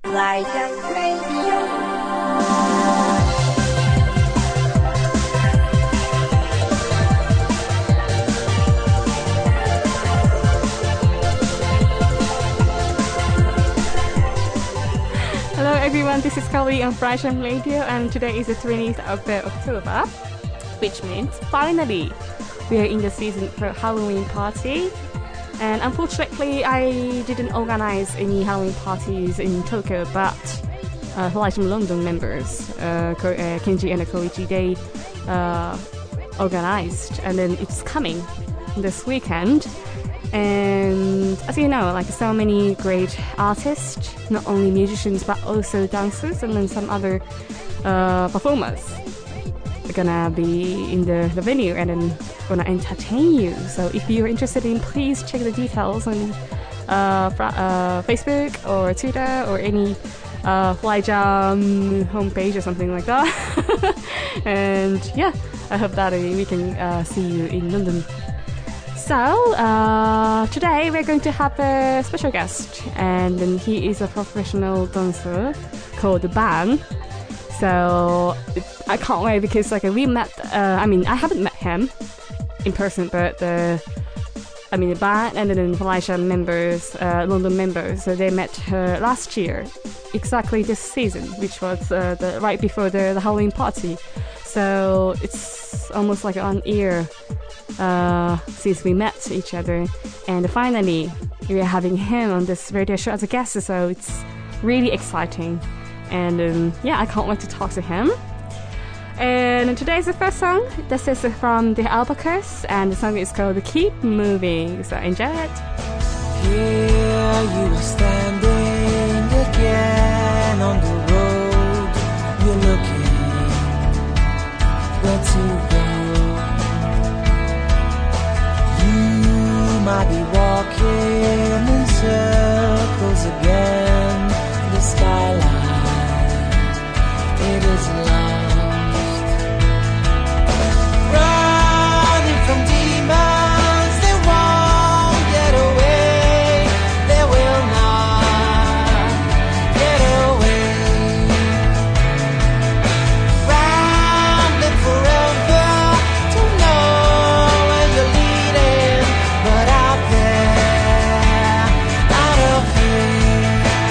Fly Jump Radio. Hello everyone, this is Kelly on Fly Jump Radio, and today is the 20th of October, which means finally we are in the season for Halloween party. And unfortunately, I didn't organize any Halloween parties in Tokyo, but Fly Jump London members, Kenji and Koichi, they organized, and then it's coming this weekend. And as you know, like so many great artists, not only musicians but also dancers and then some other performers are gonna be in the venue and then gonna entertain you. So if you're interested in, please check the details on Facebook or Twitter or any Fly Jam homepage or something like that. And yeah, I hope that we can see you in London. So, today we're going to have a special guest, and then he is a professional dancer called Ban. So, I can't wait because like we met, I haven't met him in person, but the Ban and then Fly Jam members, London members, so they met her last year, exactly this season, which was right before the Halloween party. So, it's almost like an year since we met each other, and finally we are having him on this radio show as a guest, so it's really exciting. And yeah, I can't wait to talk to him. And today's the first song. This is from the Albatross, and the song is called Keep Moving, so enjoy it. Here you are standing again on the road, you're looking where to go. Might be walking in circles again. The skyline, it is lost. Running from demons, they won't get away. They will not get away. Rambling forever, don't know where you're leading, but out there, out of here.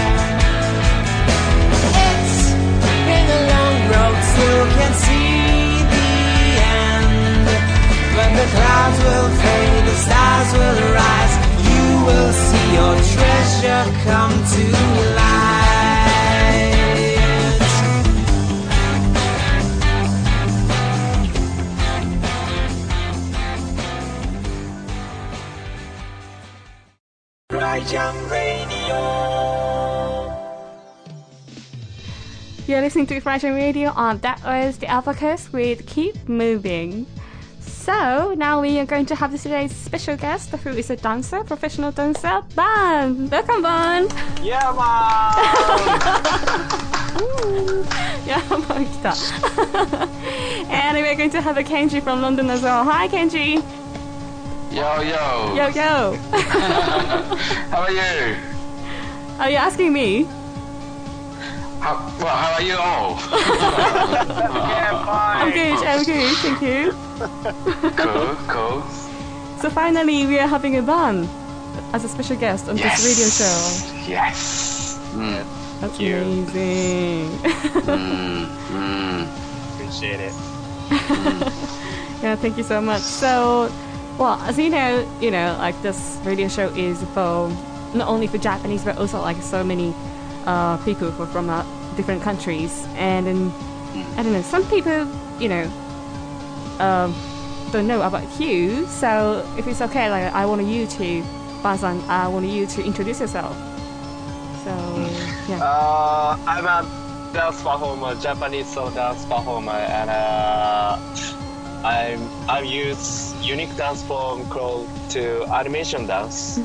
It's been a long road, still can't see the end. When the clouds will fade, the stars will rise, you will see your treasure come to light. Fly Jump Radio. You're listening to Fly Jam Radio, and that was the Albatross with Keep Moving. So now we are going to have today's special guest, who is a dancer, professional dancer, Ban. Welcome, Ban. Yeah, man. Yeah, Ban 来た。And we're going to have a Kenji from London as well. Hi, Kenji. Yo, yo. Yo, yo. How are you? Are you asking me? How are you all? Yeah, fine. I'm good, thank you. Cool. So finally, we are having a Ban as a special guest on this radio show. Yes. That's you. amazing. Appreciate it. Yeah, thank you so much. So, well, as you know, like this radio show is for not only for Japanese but also like so many people from different countries. And then, I don't know, some people, don't know about you. So if it's okay, like I want you to, Ban-san, I want you to introduce yourself. So yeah. I'm a dance performer, Japanese soul dance performer, and I use unique dance form called to animation dance.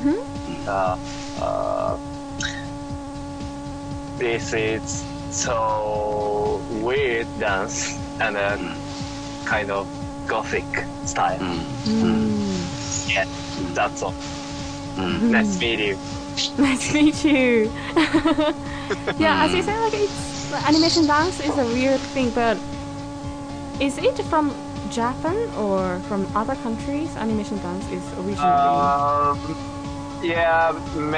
This is so weird dance and kind of gothic style. Yeah, that's all. Nice to meet you. Nice to meet you. Yeah, as you said, like it's animation dance is a weird thing, but is it from Japan or from other countries? Animation dance is originally. Yeah,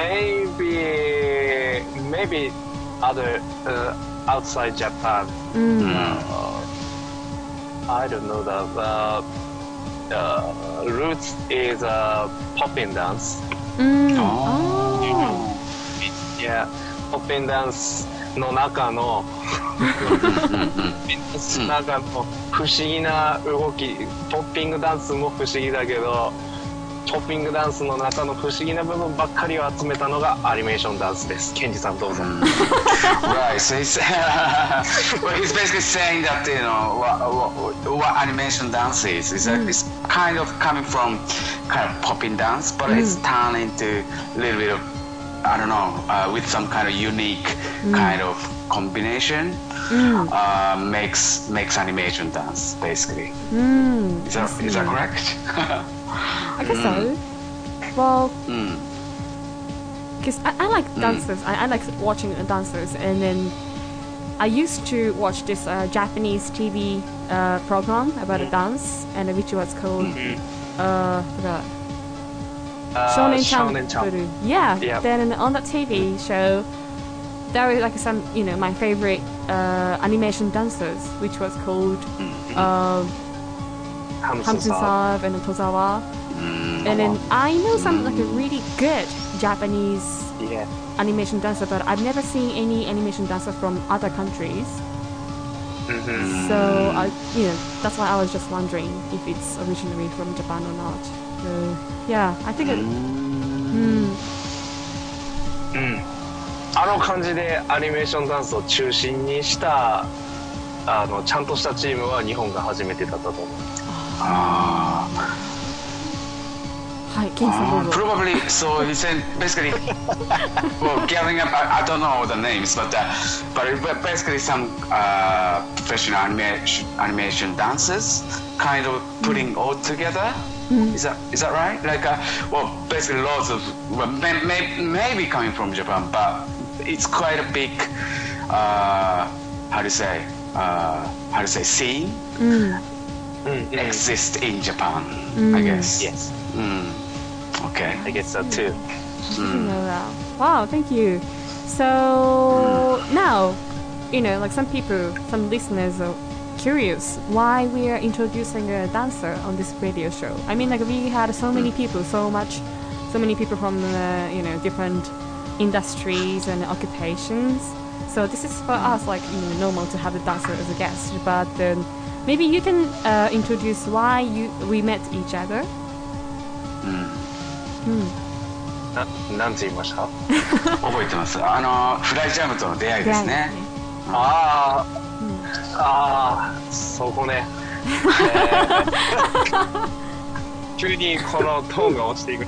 maybe other outside Japan. I don't know the roots is popping dance. Oh. Yeah, popping dance の中の中の不思議な動き、ポッピングダンスも不思議だけど、ポッピングダンスの中の不思議な部分ばっかりを集めたのがアニメーションダンスです。ケンジさんどうぞ。 Right, so he's, well, he's basically saying that, you know, what animation dance is. It's kind of coming from kind of popping dance, but it's turned into a little bit of, I don't know, with some kind of unique kind of combination, makes animation dance, basically. Is that correct? I guess so. Well, because I like dancers. I like watching dancers, and then I used to watch this Japanese TV program about a dance, and which was called forgot. Shonen Jump. Yeah. Then on that TV show, there were like some, you know, my favorite animation dancers, which was called Hamsun-san and Tozawa. And then I know some like a really good Japanese animation dancer, but I've never seen any animation dancer from other countries. So that's why I was just wondering if it's originally from Japan or not. So yeah, I think あの感じでアニメーションダンスを中心にしたちゃんとしたチームは日本が初めてだったと思う。 はい、ケンさんどうぞ。 Probably, so he said basically, well, gathering up, I don't know the names, but basically some professional animation dancers kind of putting all together. Is that right? Like, well, basically lots of, well, maybe coming from Japan, but it's quite a big, how to say, scene exists in Japan, I guess. Yes. Okay. I guess so too. I didn't know that. Wow, thank you. So now, you know, like some people, some listeners are curious why we are introducing a dancer on this radio show. I mean, like we had so many people, so many people from different industries and occupations. So this is for us like normal to have a dancer as a guest. But maybe you can introduce why we met each other. なんて言いました？ 覚えてます。フライジャムとの出会いですね。 そこね。急にこのトーンが落ちていく。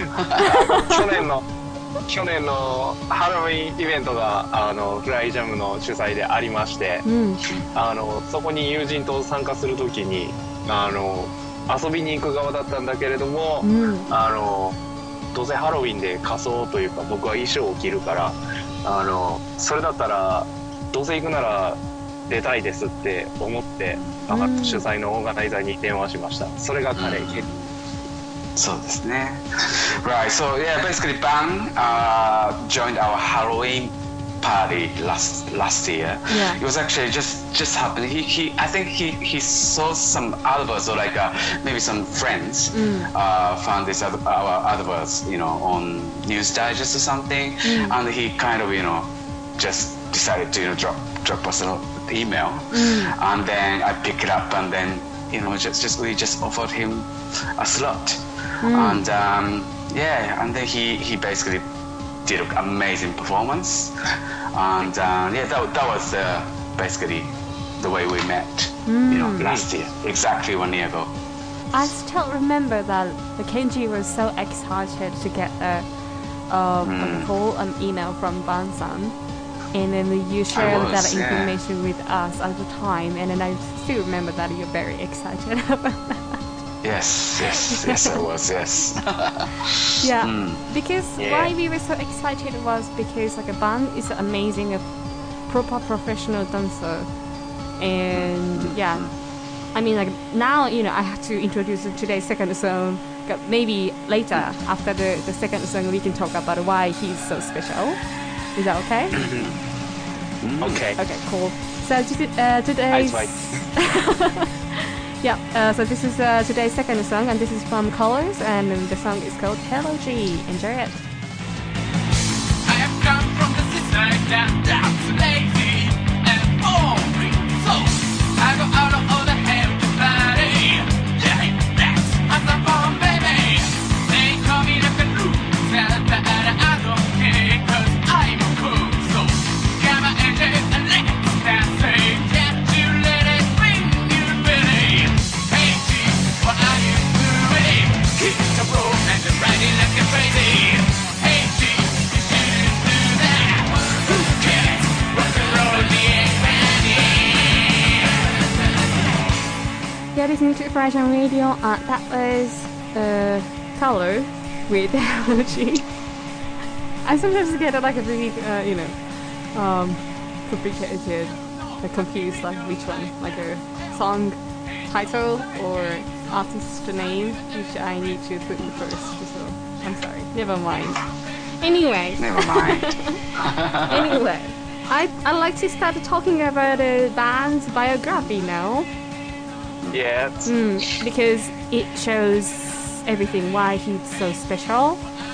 去年のハロウィンイベントがフライジャムの主催でありまして、そこに友人と参加するときに遊びに行く側だったんだけれども、どうせハロウィンで仮装というか僕は衣装を着るからそれだったらどうせ行くなら出たいですって思って主催のオーガナイザーに電話しました。それが彼。 そうですね。Right, so yeah, basically Bang joined our Halloween party last year. Yeah. It was actually just happened. I think he saw some adverts or like maybe some friends found this our adverts, on News Digest or something, and he kind of just decided to drop us an email, and then I picked it up, and then we just offered him a slot, and and then he basically did an amazing performance, and that was basically the way we met, last year, exactly 1 year ago. I still remember that the Kenji was so excited to get a call, an email from Ban-san, and then you shared that information with us at the time, and then I still remember that you're very excited about that. Yes, I was. Yes. Yeah, because why we were so excited was because like a band is amazing, a proper professional dancer, and I mean like now I have to introduce today's second song. Maybe later after the second song we can talk about why he's so special. Is that okay? Okay. Okay, cool. So today's so this is today's second song, and this is from Colors, and the song is called Hello G. Enjoy it. I have come from the seaside and that's lazy and boring. So I go out of all the hell to party. Yeah, that's as a bomb, baby. They call me like a loser, but I don't care 'cause I'm cool. So come on and let's dance. Can't you let it bring you really? Hey G, what are you doing? Keep the road and riding like a crazy. Hey G, you shouldn't do that. Who cares? Rock and roll, the Yeah, listening to Freshen Radio. That was Color with Hello G. I sometimes get like a really complicated, confused like which one, like a song title or artist name, which I need to put first. So I'm sorry. Never mind. Anyway. Never mind. Anyway, I'd like to start talking about a band's biography now. Yes. Because it shows everything why he's so special.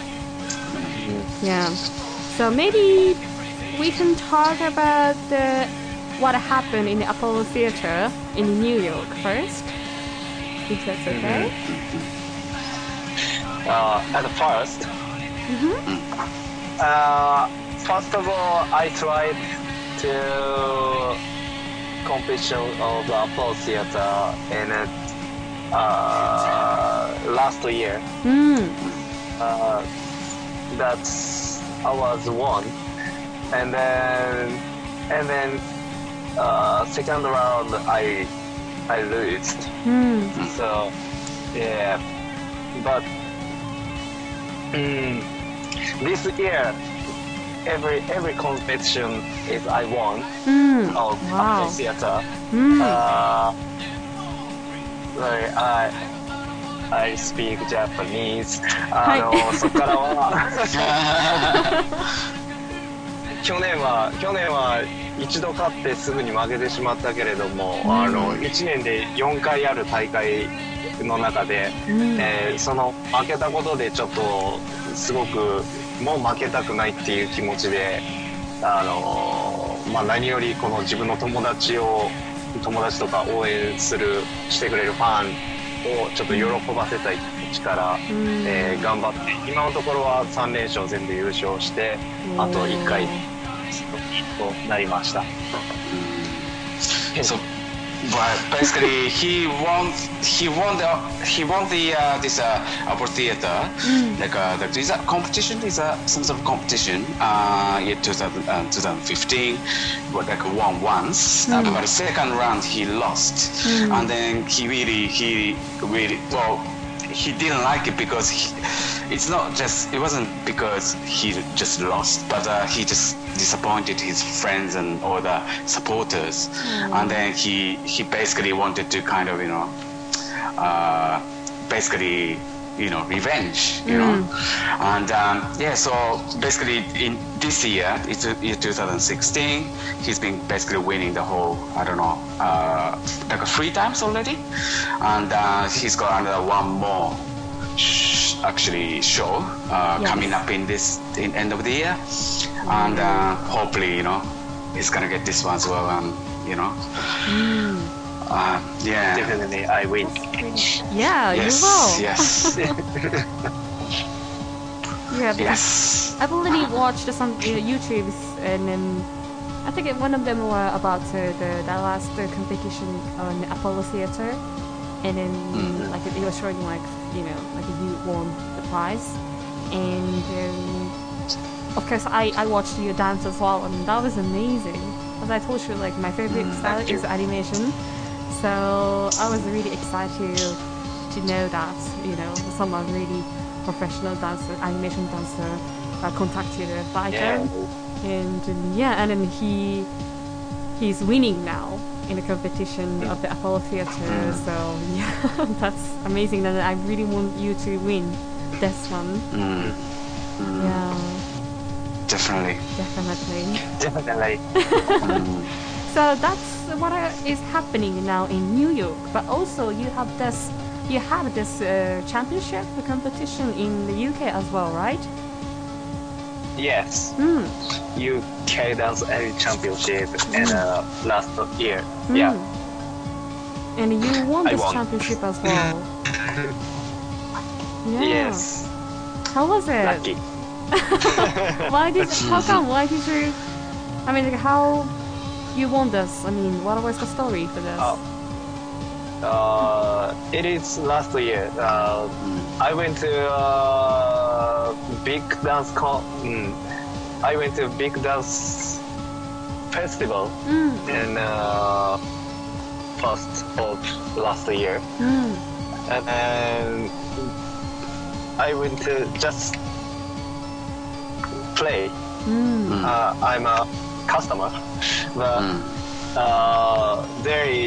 Yeah. So maybe we can talk about what happened in the Apollo Theater in New York first, if that's okay. At first, first of all, I tried to competition of the Apollo Theater in last year. That's I was one, and then second round I lost. So yeah, but this year every competition is I won of Apollo Theater. I speak Japanese. そこからは去年は一度勝ってすぐに負けてしまったけれども、1年で4回ある大会の中で、その負けたことでちょっとすごくもう負けたくないっていう気持ちで、何よりこの自分の友達とか応援してくれるファンをちょっと喜ばせたい気持ちから、頑張って今のところは3連勝全部優勝してあと1回となりました。 So, but basically, he won this Apollo Theater. Is a competition? Is some sort of competition? In 2015, but won once. But the second round he lost, and then he really well. He didn't like it because it wasn't because he just lost, but he just disappointed his friends and all the supporters, and then he basically wanted to kind of revenge, and so basically in this year, it's year 2016, he's been basically winning the whole, like 3 times already, and he's got another one more show coming up in end of the year, and hopefully he's gonna get this one as well, and Definitely I win. Yeah, you will. Yes. Yes. I've already watched some YouTubes, and I think one of them were about the last competition on Apollo Theater, and then like it was showing like you won the prize, and of course I watched you dance as well, and that was amazing. As I told you, like my favorite style is animation, so I was really excited to know that someone really professional dancer, animation dancer, contacted a fighter, and then he's winning now in the competition of the Apollo Theater. So yeah, that's amazing. And I really want you to win this one. Yeah. Definitely. So that's what is happening now in New York. But also you have this championship, the competition in the UK as well, right? Yes. UK Dance Elite Championship in last year. Yeah. And you won this championship as well. Yeah. Yes. How was it? Lucky. How come? Why did you? I mean, how you won this? I mean, what was the story for this? It is last year. I went to big dance I went to big dance festival in first of last year, and then I went to just play. I'm a customer, but there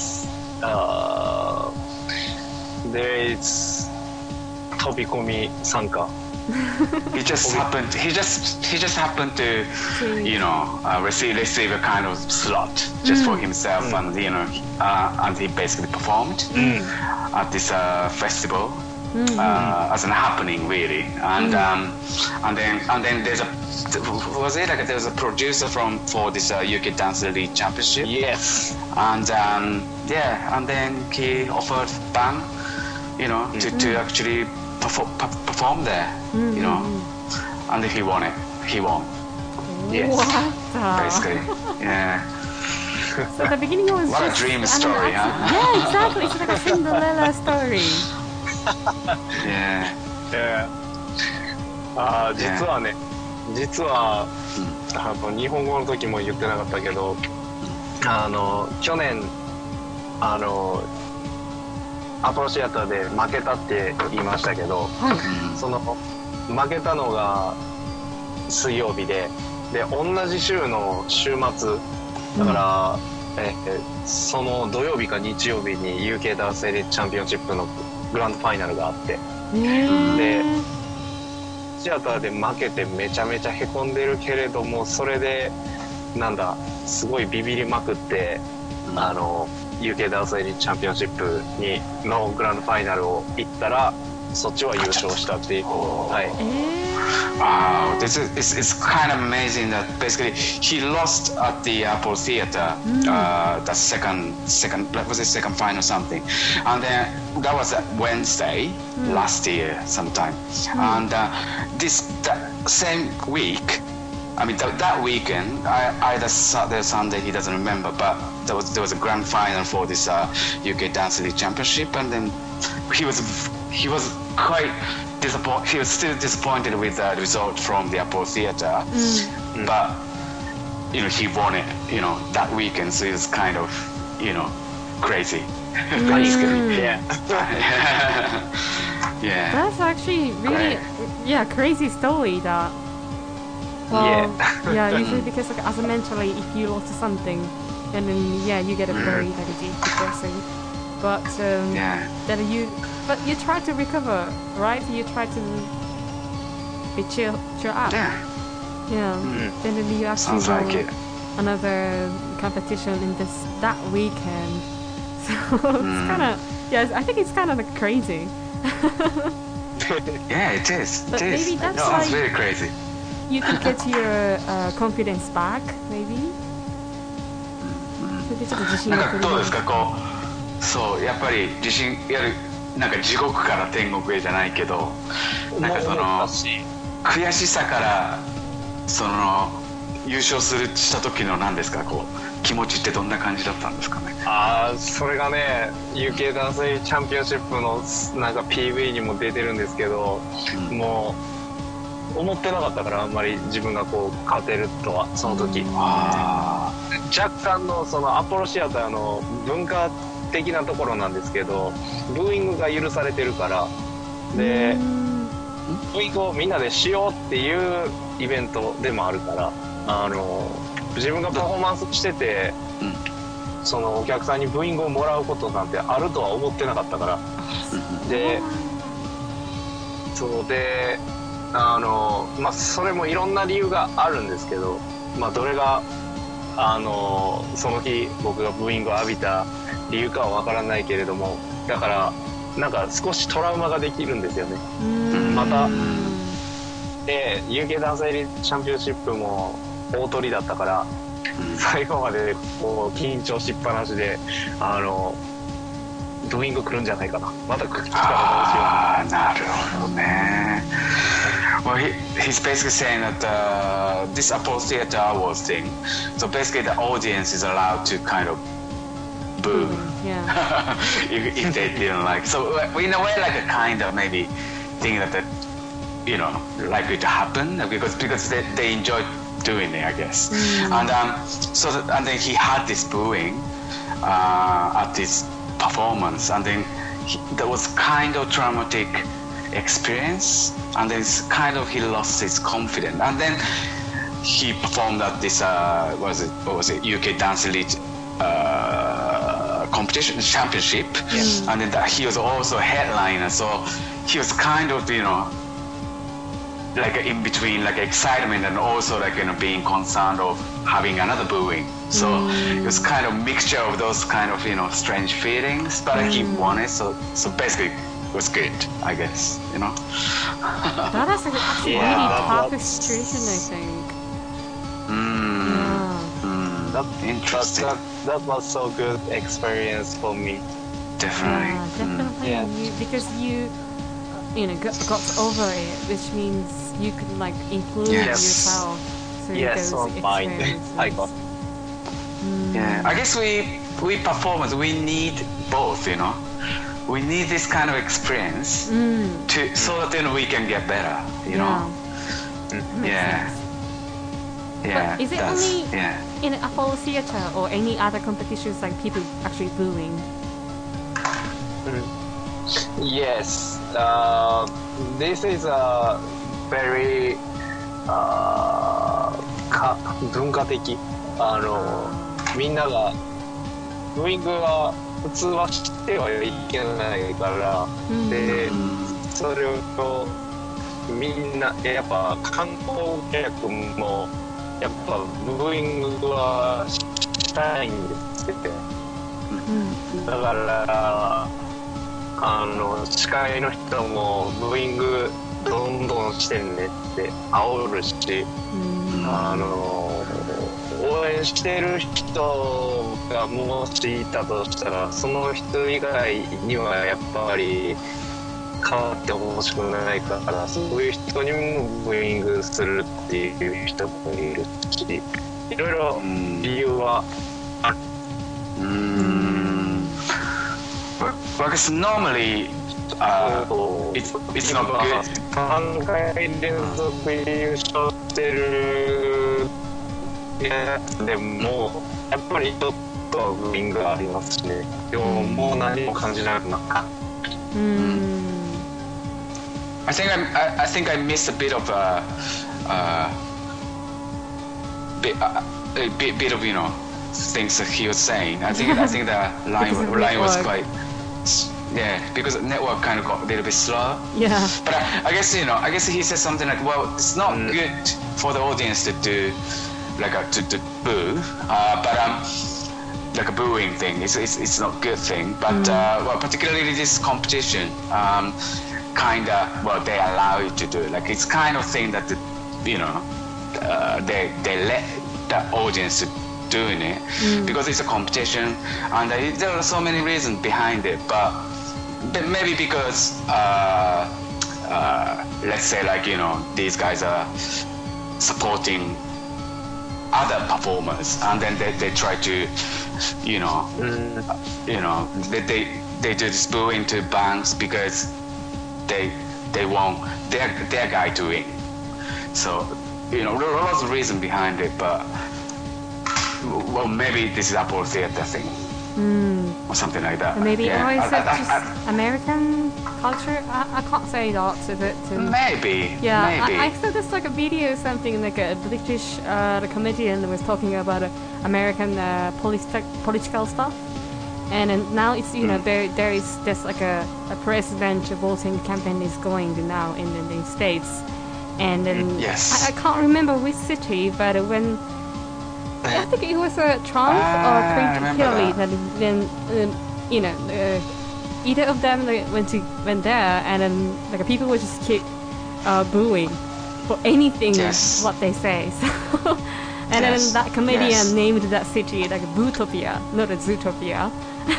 is 飛び込み参加. He just happened to receive a kind of slot just for himself, and and he basically performed at this festival as an happening, really. And then there's a producer for this UK Dance Elite Championship. Yes. And then he offered Bang, to actually perform there, and he won it. He won. Yes. Basically, yeah. So the beginning was what a dream story, huh? Yeah, exactly. It's like a Cinderella story. Yeah. Yeah. 実は日本語の時も言ってなかったけど、去年アポロシアターで負けたって言いましたけど、その負けたのが水曜日で同じ週の週末だから、その土曜日か日曜日に UK ダンスエリートチャンピオンシップのグランドファイナルがあって、でシアターで負けてめちゃめちゃへこんでるけれども、それですごいビビりまくって、UK ダンスエリートチャンピオンシップのグランドファイナルを行ったら、そっちは優勝したっていう。はい。 Wow, it's kind of amazing that basically he lost at the Apple Theater, the second final something, and then that was Wednesday last year sometime, and that same week. I mean that weekend, either Saturday or Sunday, he doesn't remember, but there was a grand final for this UK Dance Elite Championship, and then he was quite disappointed. He was still disappointed with the result from the Apollo Theater, but he won it. That weekend, so it's kind of crazy. Yeah. Yeah. That's actually really crazy story. That. Well, usually because as mentally, if you lost something, and then you get a very depressing. But you try to recover, right? You try to be cheer up. Yeah. And then you actually won another competition in that weekend. So it's kind of I think it's kind of crazy. Yeah, it is. But maybe that's sounds very crazy. You can get your confidence back, maybe. それでちょっと自信が取り戻る。 どうですかそうやっぱり地獄から天国へじゃないけど、悔しさから優勝した時の何ですか気持ちってどんな感じだったんですかね。 それがね UK ダンスチャンピオンシップのPV にも出てるんですけど、もう思ってなかったから、あんまり自分が勝てるとはその時。若干のそのアポロシアターの文化的なところなんですけど、ブーイングが許されてるから、でブーイングをみんなでしようっていうイベントでもあるから、自分がパフォーマンスしてて、そのお客さんにブーイングをもらうことなんてあるとは思ってなかったから、でそうでそれもいろんな理由があるんですけど、どれがその日僕がブーイングを浴びた理由かはわからないけれども、だからなんか少しトラウマができるんですよね。またで UK ダンスエリートチャンピオンシップも大取りだったから、最後までこう緊張しっぱなしでブーイング来るんじゃないかな、また来たらどうしよう。 なるほどね。Well, he's basically saying that this Apollo Theater Awards thing, so basically the audience is allowed to kind of boo if they didn't like. So in a way, like a kind of maybe thing that likely to happen because they enjoy doing it, I guess. And and then he had this booing at this performance, and then there was kind of traumatic experience, and then it's kind of he lost his confidence, and then he performed at this what was it UK Dance Elite competition championship, and then he was also a headliner, so he was kind of like in between like excitement and also like being concerned of having another booing. So it was kind of mixture of those kind of strange feelings, but he won it, so basically it was good, I guess. That is actually a really tough situation, I think. Interesting. That was so good experience for me. Definitely. Definitely. Because you got over it, which means you could like improve yourself through those experiences. I got. Yeah, I guess we performers, we need both, we need this kind of experience so that we can get better, Yeah. But is it only in Apollo Theater or any other competitions like people actually booing? Yes, this is a very 文化的みんながブーイングは普通はしてはいけないから、でそれをみんなやっぱ観光客もやっぱブーイングはしたいんですって、だから司会の人もブーイングどんどんしてねって煽るし、応援してる人がもしいたとしたらその人以外にはやっぱり変わってほしくないから、そういう人にもブーイングするっていう人もいるし、いろいろ理由はある。 Because normally it's not good. 3回連続優勝してるやつでもやっぱりちょっとブーイングがありますしね。でももう何も感じなくなった。 I think I missed a bit of bit of things that he was saying. I think the line was quite because network kind of got a little bit slow. Yeah. But I guess he said something like, well, it's not good for the audience to do like to boo, but like a booing thing. It's not a good thing. But well, particularly this competition, they allow you to do it. Like it's kind of thing that they let the audience to doing it because it's a competition, and there are so many reasons behind it. But maybe because let's say like these guys are supporting other performers, and then they try to they do this booing to bands because they want their guy to win. So lots of reason behind it, but well, maybe this is Apollo Theater thing. or something like that. Maybe, Yeah. or is it I- just American culture? I can't say that. Is it? maybe. Yeah, Maybe. I saw this like a video, something like a British comedian was talking about American political stuff, and then now it's there is this like a president voting campaign is going now in the States, and then Yes. I can't remember which city, but when I think it was Trump or remember Hillary, that. then either of them went there, and then like people would just keep booing for anything Yes. what they say. So, and then Yes. that comedian Yes. named that city like Bootopia, not a Zootopia.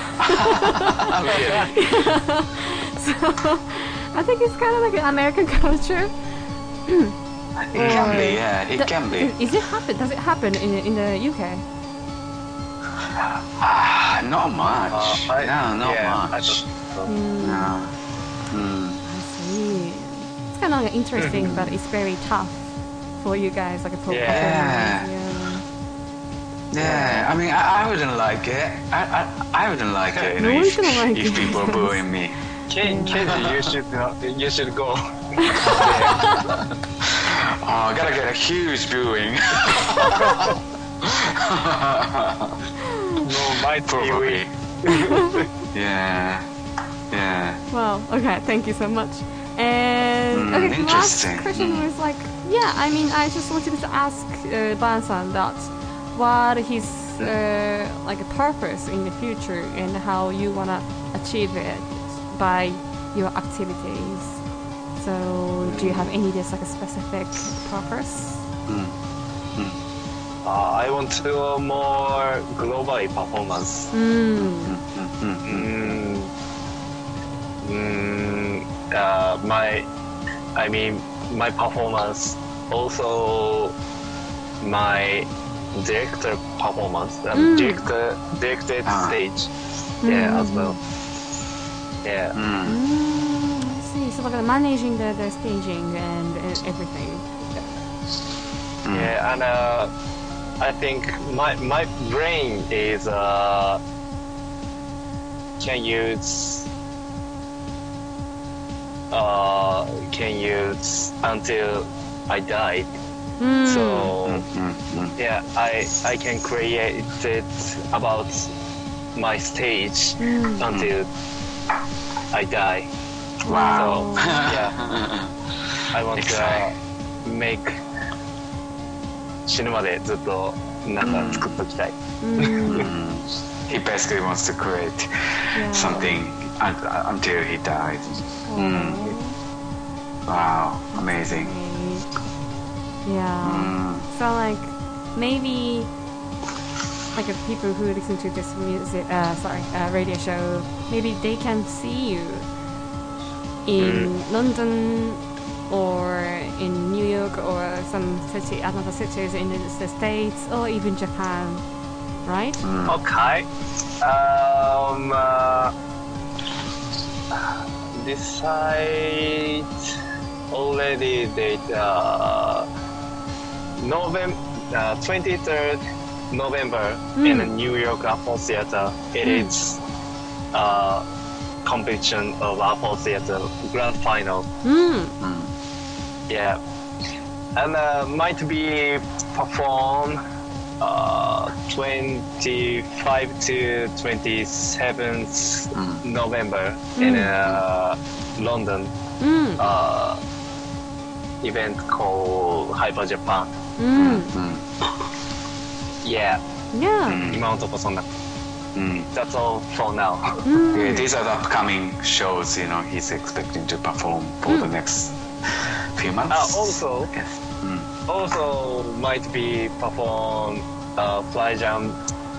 So I think it's kind of like an American culture. It can be, yeah. It can be. Is it happen? Does it happen in the UK? Not much. No, not I much. don't No. I see. It's kind of like interesting, but it's very tough for you guys, like a pro Yeah. Yeah, I mean, I wouldn't like it. I wouldn't like it. No one's gonna like if it. people are booing me. Keiji, you should go. Oh, I gotta get a huge booing. No, might be Probably. Yeah. Yeah. Well, okay, thank you so much. And okay, the last interesting. question was like, yeah, I mean, I just wanted to ask Ban-san that what his like a purpose in the future and how you wanna achieve it by your activities. So, do you have any just like a specific purpose? I want to do a more globally performance. My performance, also my director performance, directed stage, yeah, as well. Yeah. I see. So, like managing the staging and everything. Yeah, and I think my brain is can use until I die. So yeah, I can create it about my stage until I die. Wow. So yeah, I want to make 死ぬまでずっとなんか作っときたい。 He basically wants to create something until he dies. Wow, amazing. Yeah. So like maybe like if people who listen to this music, radio show, maybe they can see you in London or in New York or some city, another cities in the States or even Japan, right? Okay. Decide already date November 23rd November in the New York Apple Theater. It is competition of Apple Theater grand final. Yeah, and might be perform 25 to 27th November in London event called Hyper Japan. Yeah. Yeah. 今のとこそんな。That's all for now. Yeah, these are the upcoming shows, he's expecting to perform for the next few months. Also, Yes. also might be perform Fly Jam.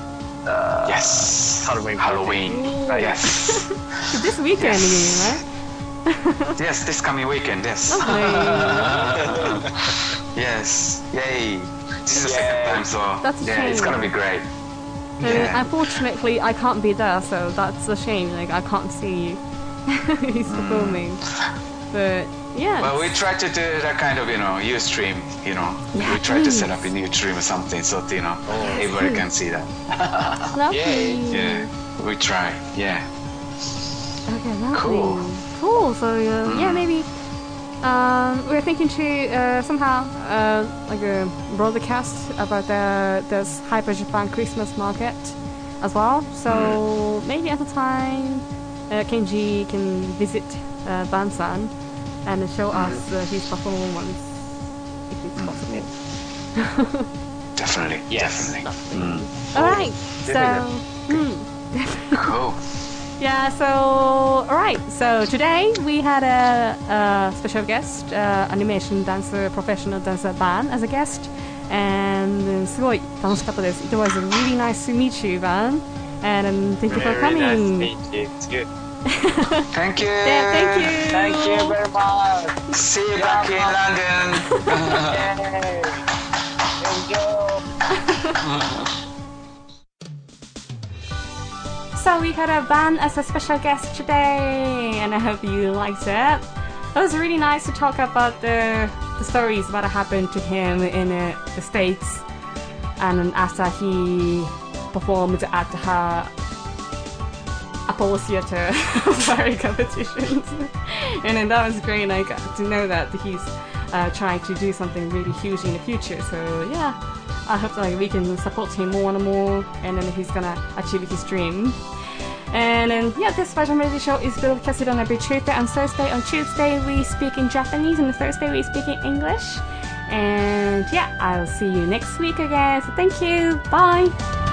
Yes. Halloween. Halloween. Yes. So this weekend, you mean, right? Yes, this coming weekend, yes. Lovely. Yes. Yay. This is the Yeah. second time, so That's a yeah, it's shame. gonna be great. And Yeah. unfortunately, I can't be there, so that's a shame. Like I can't see you. He's performing, but yeah. Well, we try to do that kind of, Ustream, Yeah, we try to set please. up a Ustream or something so that, everybody can see that. Lovely. Yeah. We try. Yeah. Okay, lovely. Cool. Cool. So yeah, maybe we're thinking to somehow like a broadcast about this Hyper Japan Christmas market as well. So maybe at the time, Kenji can visit Ban-san and show us his performance if it's possible. Definitely. Yes. Definitely. All right. So. Cool. Yeah, so, alright, so today we had a special guest, animation dancer, professional dancer Ban as a guest, and すごい楽しかったです。It was really nice to meet you, Ban, and thank you for Very coming. nice to meet you too. Thank you. Yeah, thank you. Thank you very much. See you back in London. Yay. Enjoy. So we had a Ban as a special guest today, and I hope you liked it. It was really nice to talk about the stories what happened to him in the States, and after he performed at her Apollo Theater Fire competitions. And then that was great, like, to know that he's trying to do something really huge in the future. So yeah, I hope like we can support him more and more, and then he's gonna achieve his dream. And then yeah, this Virgin Radio show is broadcasted on every Tuesday and Thursday. On Tuesday we speak in Japanese, and on Thursday we speak in English. And yeah, I'll see you next week again. So thank you. Bye.